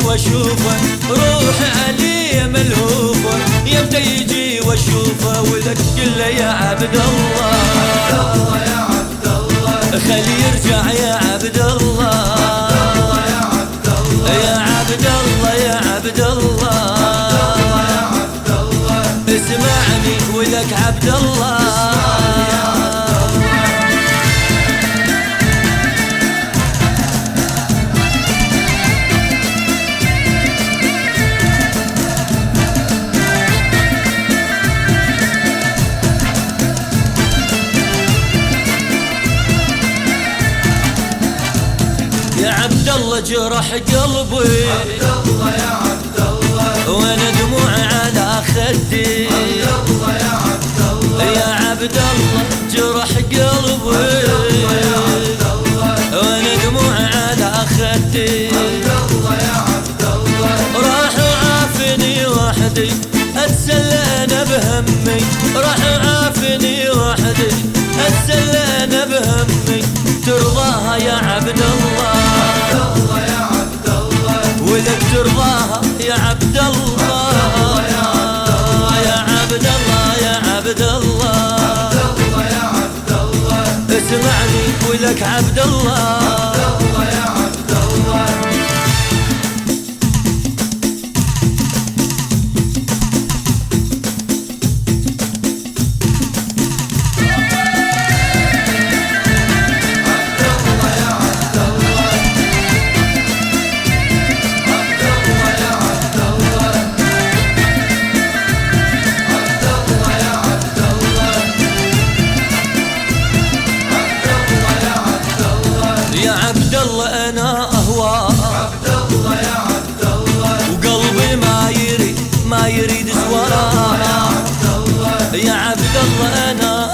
واشوفه روحي عليه ملهوفه، يمتى يجي واشوفه ولك قل له يا عبد الله يا عبد الله خلي يرجع يا عبد الله يا عبد الله يا عبد الله يا عبد الله يا عبد الله اسمعني ولك عبد الله يا عبد الله جرح قلبي عبد الله يا عبد الله وانا دموع على خدي عبد الله يا عبد الله يا عبد الله جرح قلبي يا عبد الله وانا دموع على خدي عبد الله يا عبد الله راح عافني وحدي اتسلى انا بهمي راح عافني وحدي اتسلى انا بهمي ترضاها يا عبد الله يا عبد الله ولك ترضاها يا عبد الله يا عبد الله يا عبد الله يا عبد الله اسمعني ولك عبد الله يا عبد الله يا عبد الله انا اهواك عبد الله يا عبد الله وقلبي ما يريد سواك عبد الله يا عبد الله انا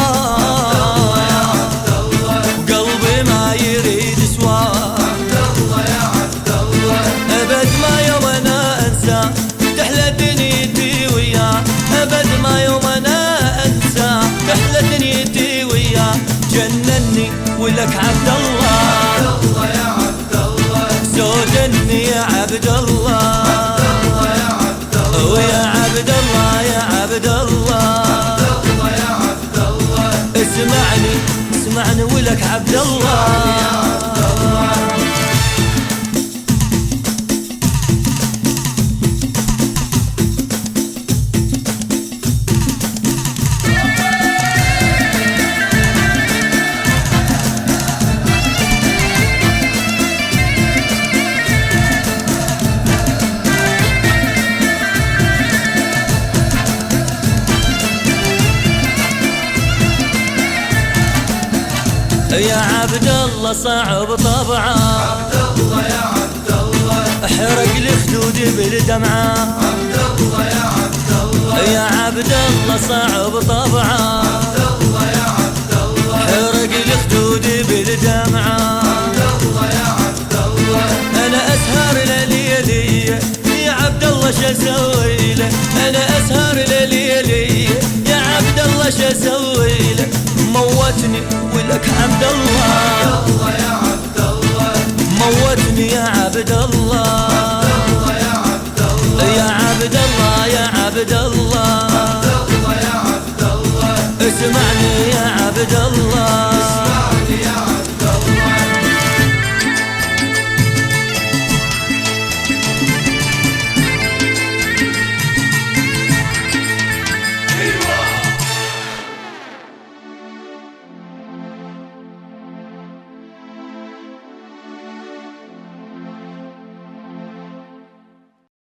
اهواك وقلبي ما يريد سواك عبد الله يا عبد الله ابد ما يوم انا انسى تحلى دنيتي وياه ابد ما يوم انا انسى تحلى دنيتي وياه جنني ولك عبد الله يا عبد الله زودني يا عبد الله يا عبد الله ويا عبد الله يا عبد الله يا عبد الله اسمعني ولك عبد الله يا عبد الله صعب طبعه عبد الله يا عبد الله احرق لخدودي بالدمعه عبد الله يا عبد الله يا عبد الله صعب طبعه عبد الله يا عبد الله احرق لخدودي بالدمعه عبد الله يا عبد الله انا اسهر ليلي يا عبد الله شو اسوي له انا اسهر ليلي يا عبد الله شو اسوي له موتني ولك عبد الله يا عبد الله موتني يا عبد الله يا عبد الله يا عبد الله يا عبد الله يا عبد الله اسمعني